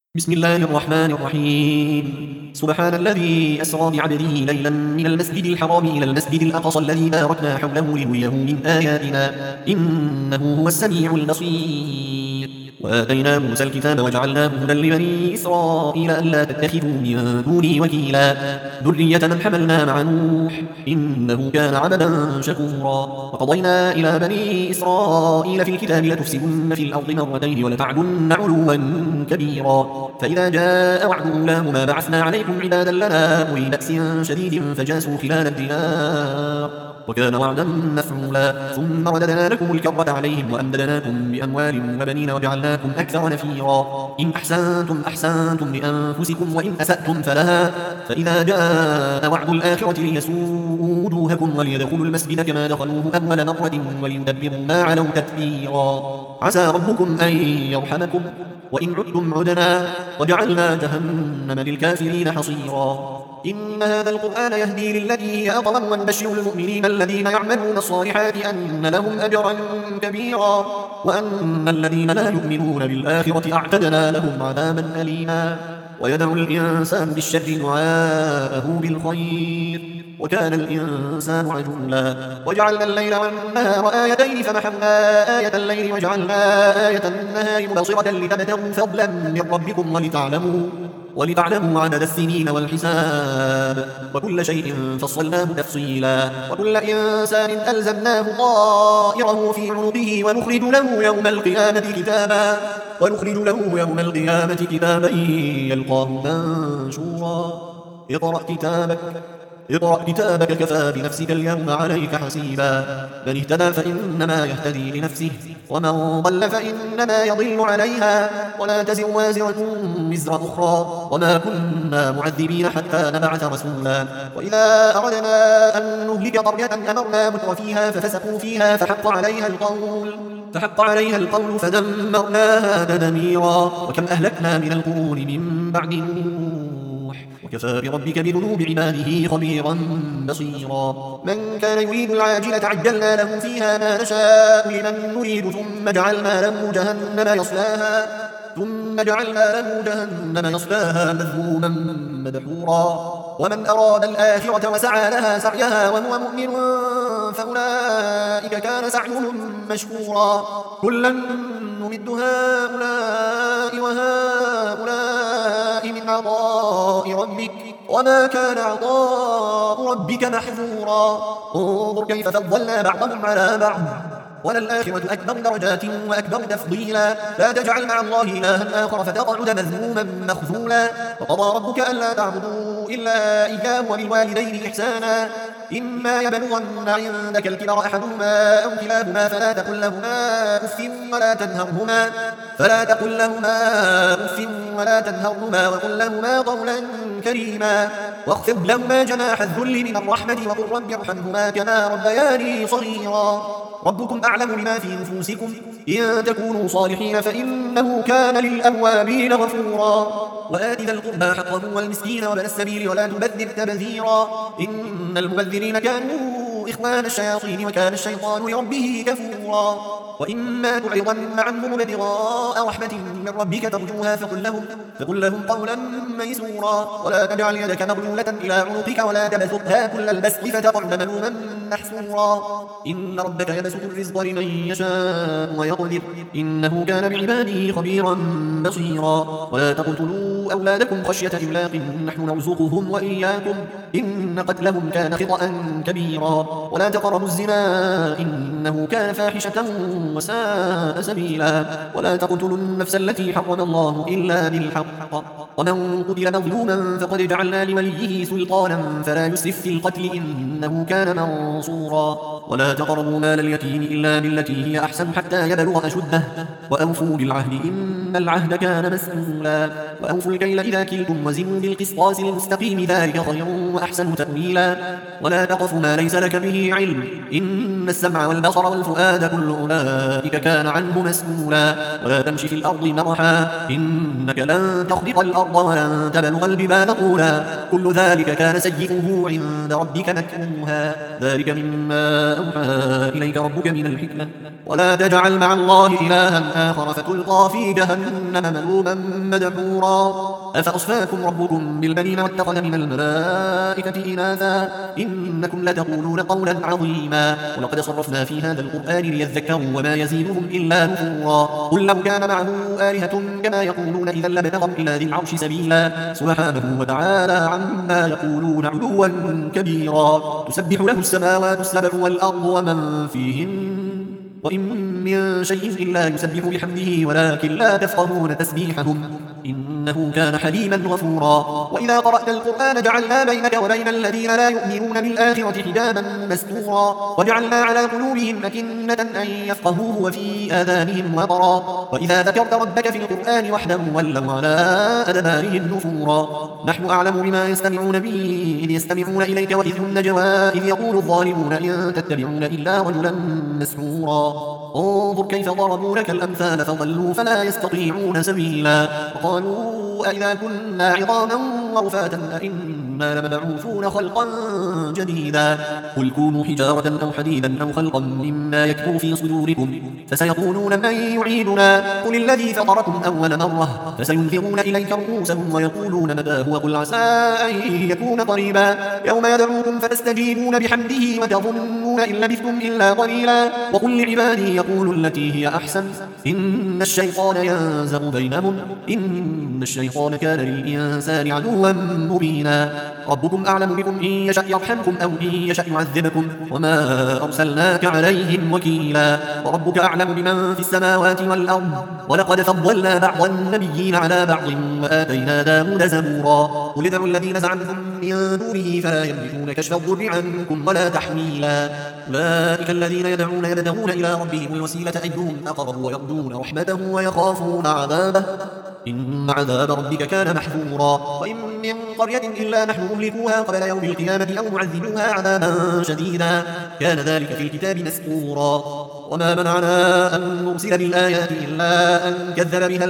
بسم الله الرحمن الرحيم. سبحان الذي أسرى بعبده ليلا من المسجد الحرام إلى المسجد الأقصى الذي باركنا حوله لنريه من آياتنا إنه هو السميع البصير. وآتينا موسى الكتاب وجعلناه هدى لبني إسرائيل ألا تتخذوا من دوني وكيلا ذرية من حملنا مع نوح إنه كان عبدا شكورا. وقضينا إلى بني إسرائيل في الكتاب لتفسدن في الأرض مرتين ولتعلن علوا كبيرا. فإذا جاء وعد أولاهما بعثنا عليكم عبادا لنا أولي بأس شديد فجاسوا خلال الديار وكان وعدا مفعولا. ثم رددنا لكم الكرة عليهم وأمددناكم بأموال وبنين وجعلناكم أكثر نفيرا. إن أحسنتم أحسنتم لأنفسكم وإن أسأتم فلها. فإذا جاء وعد الآخرة ليسوءوا وجوهكم وليدخلوا المسجد كما دخلوه أول مرة وليتبروا ما علوا تتبيرا. عسى ربكم أن يرحمكم وإن عدتم عدنا وجعلنا جهنم للكافرين حصيرا. إن هذا القرآن يهدي للتي هي أقوم ونبشر المؤمنين الذين يعملون الصالحات أن لهم أجرا كبيرا وأن الذين لا يؤمنون بالآخرة أعتدنا لهم عذابا أليما. ويدعو الإنسان بالشر دعاءه بالخير وكان الإنسان عجولا. وجعلنا الليل والنهار آيتين فمحونا آية الليل وجعلنا آية النهار مبصرة لتبتغوا فضلا من ربكم ولتعلموا عدد السنين والحساب وكل شيء فصلناه تفصيلا. وكل إنسان ألزمناه طائره في عنقه ونخرج له يوم القيامة كتابا يلقاه منشورا. اقرأ كتابك كفى بنفسك اليوم عليك حسيبا. من اهتدى فإنما يهتدي لنفسه ومن ضل فإنما يضل عليها ولا تزر وازرة وزر أخرى وما كنا معذبين حتى نبعث رسولا. وإذا أردنا أن نهلك قرية أمرنا مترفيها ففسقوا فيها فحق عليها القول فدمرناها تدميرا. وكم أهلكنا من القرون من بعد نوح وكفى بربك بذنوب عباده خبيرا بصيرا. من كان يريد العاجلة عجلنا له فيها ما نشاء لمن نريد ثم جعلنا له جهنم يصلاها مذموما مدحورا. ومن أراد الآخرة وسعى لها سعيها وهو مؤمن فأولئك كان سعيهم مشكورا. كلا نمد هؤلاء وهؤلاء من عطاء ربك وما كان عطاء ربك محظورا. انظر كيف فضلنا بعضهم على بعض وللآخرة أكبر درجات وأكبر تفضيلا. لا تجعل مع الله إلها آخر فتقعد مذموما مخذولا. وقضى ربك ألا تعبدوا إلا إياه وبالوالدين إحسانا. إما يبلغن عندك الكبر أحدهما أو كلاهما فلا تقل لهما أف ولا تنهرهما وقل لهما قولا كريما. واخفض لهما جناح الذل من الرحمة وقل رب ارحمهما كما ربياني صغيرا. ربكم أعلم بما في نفوسكم إن تكونوا صالحين فإنه كان للأوابين غفورا. وآت ذا القربى حقه والمسكين وابن السبيل ولا تبذر تبذيرا. إن المبذرين كانوا إخوان الشياطين وكان الشيطان لربه كفورا. وإما تعرضن عنهم ابتغاء رحمة من ربك ترجوها فقل لهم قولا ميسورا. ولا تجعل يدك مغلولة إلى عنقك ولا تبسطها كل البسط فتقعد ملوما محسورا. إن ربك يبسط الرزق لمن يشاء ويقدر إنه كان بعباده خبيرا بصيرا. ولا تقتلوا أولادكم خشية إملاق نحن نرزقهم وإياكم إن قتلهم كان خطأ كبيرا. ولا تقربوا الزنا إنه كان فاحشة وساء سبيلا. ولا تقتلوا النفس التي حرم الله إلا بالحق ومن قتل مظلوما فقد جعلنا لوليه سلطانا فلا يسرف في القتل إنه كان منصورا. ولا تقربوا مال اليتيم إلا بالتي هي أحسن حتى يبلغ أشده وأوفوا بالعهد إن العهد كان مسؤولا. وأوفوا الكيل إذا كلتم وزنوا بالقسطاس المستقيم ذلك خير وأحسن تأويلا. ولا تقف ما ليس لك به علم إن السمع والبصر والفؤاد كل أولئك كان عنه مسؤولا. ولا تمشي في الأرض مرحا إنك لن تخرق الأرض ولن تبلغ الجبال طولا كل ذلك كان سيئه عند ربك مكروها. ذلك مما أوحى إليك ربك من الحكمة. ولا تجعل مع الله إلها آخر فتلقى في جهنم جهنم ملوما مدحورا أفأصفاكم ربكم بالبنين واتخذ من الملائكة إناثا إنكم لتقولون قولا عظيما ولقد صرفنا في هذا القرآن ليذكروا وما يزيدهم إلا نفورا قل لو كان معه آلهة كما يقولون إذا لابتغوا إلى ذي العرش سبيلا سبحانه وتعالى عما يقولون علوا كبيرا تسبح له السماوات السبع والأرض ومن فيهن وإن من شيء إلا يسبح بحمده ولكن لا تفقهون تسبيحهم إنه كان حليما غفورا وإذا قرأت القرآن جعلنا بينك وبين الذين لا يؤمنون بالآخرة حجابا مستورا وجعلنا على قلوبهم أكنة أن يفقهوه وفي آذانهم وقرا وإذا ذكرت ربك في القرآن وحده ولوا على أدبارهم نفورا نحن أعلم بما يستمعون به إذ يستمعون إليك وإذ هم نجوى إذ يقول الظالمون إن تتبعون إلا رجلا مسحورا انظر كيف ضربوا لك الأمثال فضلوا فلا يستطيعون سبيلا وقالوا أئذا كنا عظاما ورفاتا أئنا لمبعوثون خلقا جديدا قل كونوا حجارة أو حديدا أو خلقا مما يكبر في صدوركم فسيقولون من يعيدنا قل الذي فطركم أول مرة فسينذرون إليك رؤوسهم ويقولون متى هو قل عسى أن يكون قريبا يوم يدعوكم فتستجيبون بحمده وتظنون إن لبثتم إلا قليلا وقل لعبادي يقولوا التي هي أحسن إن الشيطان ينزغ بينهم إن الشيطان كان للإنسان عدوا مبينا ربكم أعلم بكم إن يشأ يرحمكم أو إن يشأ يعذبكم وما أرسلناك عليهم وكيلا وربك أعلم بمن في السماوات والأرض ولقد فضلنا بعض النبيين على بعض وآتينا داود زبورا قل ادعوا الذين زعمتم من دونه فلا يملكون كشف الضر عنكم ولا تحويلا أولئك الذين يدعون يبتغون إلى ربهم الوسيلة أيهم أقرب ويرجون رحمته ويخافون عذابه إن عذاب ربك كان محذورا وإن من قرية إلا نحن مهلكوها قبل يوم القيامة أو معذبوها عذابا شديدا كان ذلك في الكتاب مسطورا وما منعنا أن نرسل بالآيات إلا أن كذب بها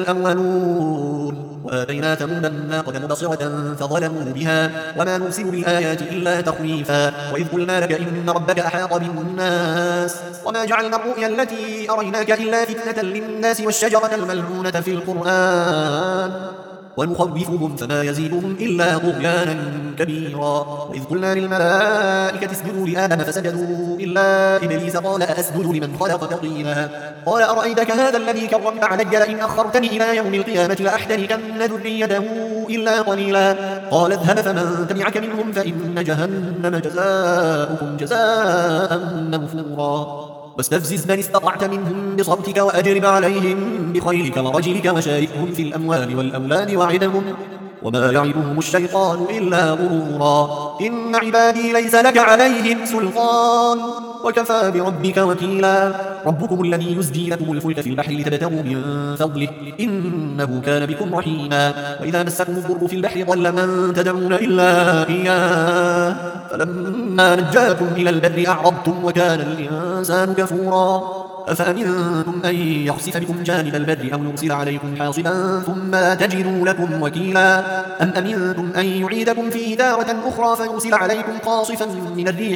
الأولون وآتينا ثمود الناقة مبصرة فظلموا بها وما نرسل بالآيات إلا تخويفا وإذ قلنا لك إن ربك أحاط بالناس وما جعلنا الرؤيا التي أريناك إلا فتنة للناس والشجرة الملعونة في القرآن ونخوفهم فما يزيدهم إلا طغيانا كبيرا وإذ قلنا للملائكة اسجدوا لآدم فسجدوا إلا إبليس قال أسجد لمن خلقت طينا قال أرأيتك هذا الذي كرمت علي لئن أخرتني إلى يوم القيامة لأحتركن ذريته إلا قليلا قال اذهب فمن تبعك منهم فإن جهنم جزاؤكم جزاء موفورا واستفزز من استطعت منهم بصوتك وأجرب عليهم بخيلك ورجلك وشاركهم في الأموال والأولاد وعدهم وما يعدهم الشيطان إلا غرورا إن عبادي ليس لك عليهم سلطان وكفى بربك وكيلا ربكم الذي يزجي لكم الفلك في البحر لتبتغوا من فضله إنه كان بكم رحيما وإذا مسكم الضر في البحر ضل من تدعون إلا إياه فلما نجاكم إلى البر أعرضتم وكان الإنسان كفورا أفأمنتم أن يخسف بكم جانب البر أو يرسل عليكم حاصبا ثم لا تجدوا لكم وكيلا أم أمنتم أن يعيدكم في دارة أخرى فيرسل عليكم قاصفا من الريح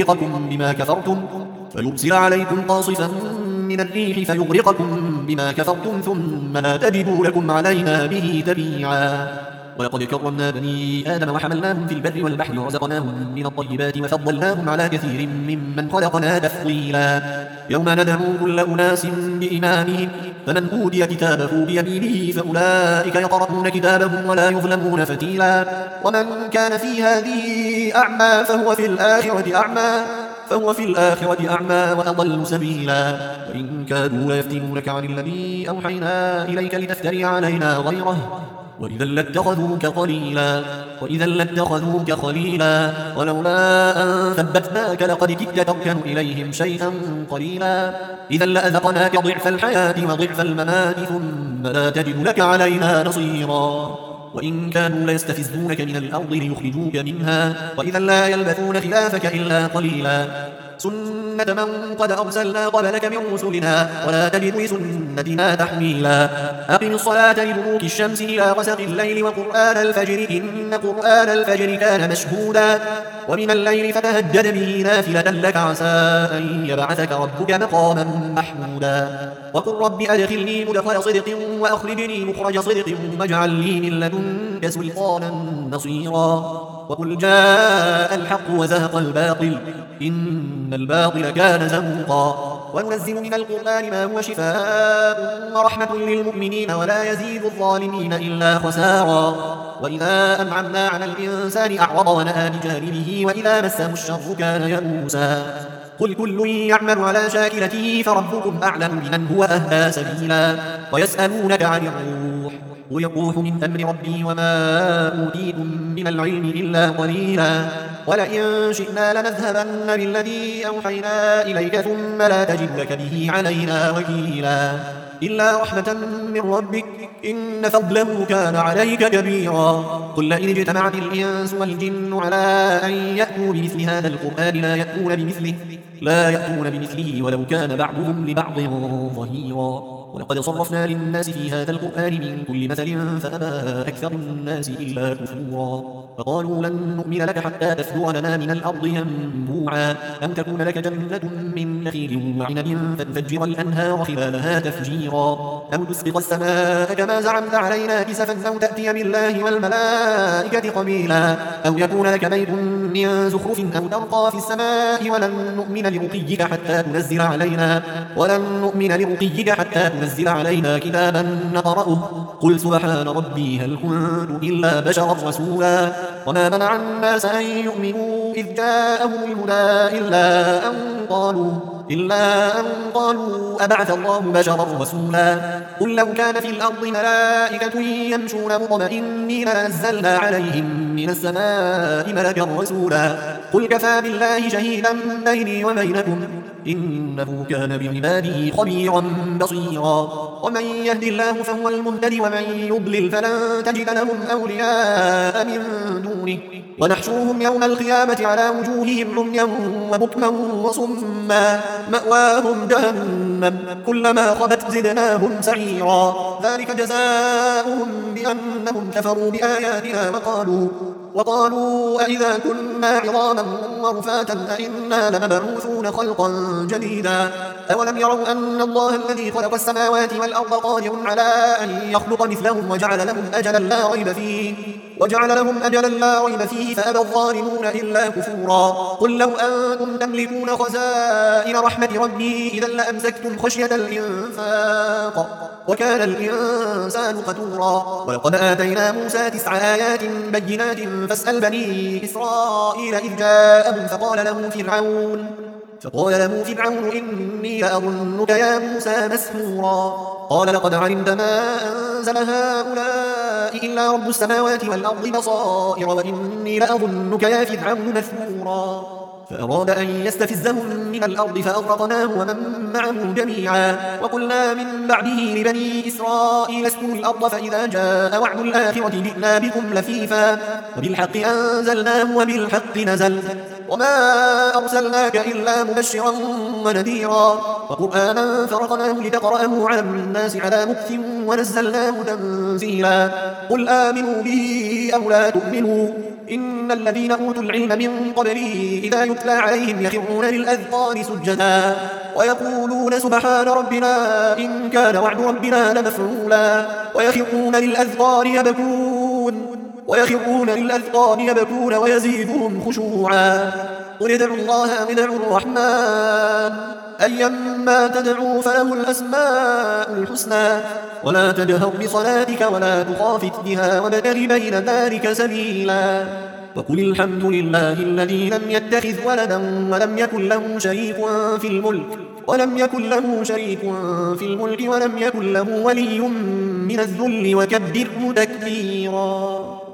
فيغرقكم بما كفرتم ثم لا تجدوا لكم علينا به تبيعا ولقد كرمنا بني آدم وحملناهم في البر والبحر ورزقناهم من الطيبات وفضلناهم على كثير ممن خلقنا تفضيلا يوم ندعو كل أناس بإمامهم فمن أوتي كتابه بيمينه فأولئك يقرؤون كتابهم ولا يظلمون فتيلا ومن كان في هذه أعمى فهو في الآخرة أعمى وأضل سبيلا وإن كادوا ليفتنونك عن الذي أوحينا إليك لتفتري علينا غيره وإذا لاتخذوك خليلا ولولا أن ثبتناك لقد كدت تركن إليهم شيئا قليلا إذا لأذقناك ضعف الحياة وضعف الممات ثم لا تجد لك علينا نصيرا وإن كانوا ليستفزونك من الأرض ليخرجوك منها وإذا لا يلبثون خلافك إلا قليلا سنة من قد أرسلنا قبلك من رسلنا ولا تجد لسنتنا تحويلا أقم الصلاة لدلوك الشمس إلى غسق الليل وقرآن الفجر إن قرآن الفجر كان مشهودا ومن الليل فتهجد به نافلة لك عسى أن يبعثك ربك مقاما محمودا وقل رب أدخلني مدخل صدق وأخرجني مخرج صدق واجعل لي من لدنك سلطانا نصيرا وقل جاء الحق وزهق الباطل إن الباطل كان زهوقا وننزل من القرآن ما هو شفاء ورحمة للمؤمنين ولا يزيد الظالمين إلا خسارا وإذا أنعمنا على الإنسان أعرض ونأى بجانبه وإذا مسه الشر كان يئوسا قل كل يعمل على شاكلته فربكم أعلم بمن هو أهدى سبيلا ويسألونك عن الروح قل الروح من أمر ربي وما أوتيتم من العلم إلا قليلا ولئن شئنا لنذهبن بالذي أوحينا إليك ثم لا تجد لك به علينا وكيلا إلا رحمة من ربك إن فضله كان عليك كبيرا قل لئن اجتمعت الإنس والجن على أن يأتوا بمثل هذا القرآن لا يأتون بمثله ولو كان بعضهم لبعض ظهيرا ولقد صرفنا للناس في هذا القرآن من كل مثل فأبى أكثر الناس إلا كفورا فقالوا لن نؤمن لك حتى تفجر لنا من الأرض ينبوعا أم تكون لك جنة من نخيل وعنب فتفجر الأنهار خلالها تفجيرا أو تسقط السماء كما زعمت علينا كسفا أو تأتي بالله والملائكة قبيلا أو يكون لك بيت من زخرف أو ترقى في السماء ولن نؤمن لرقيك حتى تنزل علينا كتابا نقرأه قل سبحان ربي هل كنت إلا بشرا رسولا وما منع الناس أن يؤمنوا إذ جاءهم الهدى إلا أن قالوا أبعث الله بشرا رسولا قل لو كان في الأرض ملائكة يمشون مطمئنين لنزلنا عليهم من السماء ملكا رسولا قل كفى بالله شهيدا بيني وبينكم إنه كان بعباده خبيرا بصيرا ومن يهد الله فهو المهتدي ومن يضلل فلن تجد لهم أولياء من دونه ونحشرهم يوم القيامة على وجوههم عميا وبكما وصما مأواهم جهنم كلما خبت زدناهم سعيرا ذلك جزاؤهم بأنهم كفروا بآياتنا وقالوا أئذا كنا عظاما ورفاتا أئنا لمبعوثون خلقا جديدا أولم يروا أن الله الذي خلق السماوات والأرض قادر على أن يخلق مثلهم وجعل لهم أجلا لا ريب فيه فأبى الظالمون إلا كفورا قل لو أنتم تملكون خزائن رحمة ربي إذا لأمسكتم خشية الإنفاق وكان الإنسان قتورا ولقد آتينا موسى 9 آيات بينات فاسأل بني إسرائيل إذ جاءهم فقال له فرعون إني لأظنك يا موسى مسحورا قال لقد علمت ما أنزل هؤلاء إلا رب السماوات والأرض بصائر وإني لأظنك يا فرعون مثبورا فأراد أن يستفزهم من الأرض فأغرقناه ومن معه جميعا وقلنا من بعده لبني إسرائيل اسكنوا الأرض فإذا جاء وعد الآخرة جئنا بكم لفيفا وبالحق أنزلناه وبالحق نزل وما أرسلناك إلا مبشرا ونذيرا وقرآنا فرقناه لتقرأه على الناس على مكث ونزلناه تنزيلا قل آمنوا به أو لا تؤمنوا إن الذين أوتوا العلم من قبله إذا يتلى عليهم يخرون للأذقان سجدا ويقولون سبحان ربنا إن كان وعد ربنا لمفعولا ويخرون للأذقان يبكون ويزيدهم خشوعا قل ادعوا الله أو ادعوا الرحمن أيما تدعوا فله الأسماء الحسنى ولا تجهر بصلاتك ولا تخافت بها وابتغ بين ذلك سبيلا وقل الحمد لله الذي لم يتخذ ولدا ولم يكن له شريك في الملك ولم يكن له ولي من الذل وكبره تكبيرا.